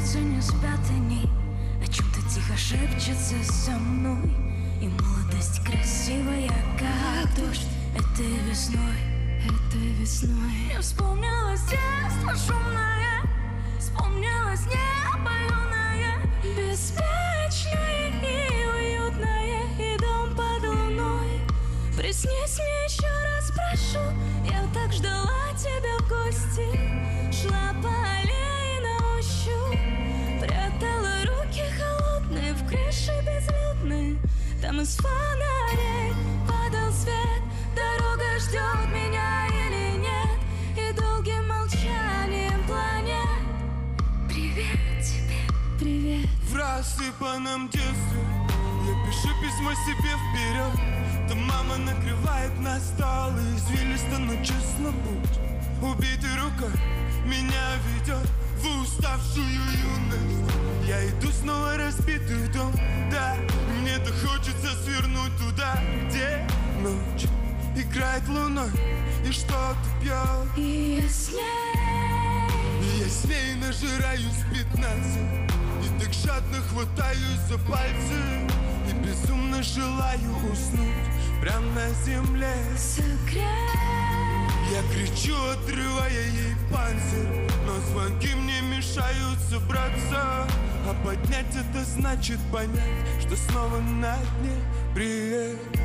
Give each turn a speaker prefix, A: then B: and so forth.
A: просыпаются, не спят они, о чем-то тихо шепчется со мной. И молодость красивая, как дождь этой весной. Мне вспомнилось детство шумное, вспомнилось небо юное, беспечное и уютное, и дом под луной. Приснись мне еще раз, прошу, я так ждала тебя в гости. Шла по аллее на ощупь, прятала руки холодные в крыши безлюдные. Там из фонарей падал свет, дорога ждет меня или нет, и долгим молчанием планет. Привет тебе, привет.
B: В рассыпанном детстве я пишу письмо себе вперед. Там мама накрывает на стол и извилисто, но честно будь. Убитая рука меня ведет в уставшую юность. Я иду снова разбитый в дом, да. Мне-то хочется свернуть туда, где ночь играет луной и что-то пьет.
A: И
B: я с ней нажираюсь 15, и так жадно хватаюсь за пальцы, и безумно желаю уснуть прямо на земле.
A: согрей.
B: Я кричу, отрывая ей панцирь, но звонки мне мешают собраться. А поднять это значит понять, что снова на дне. Привет.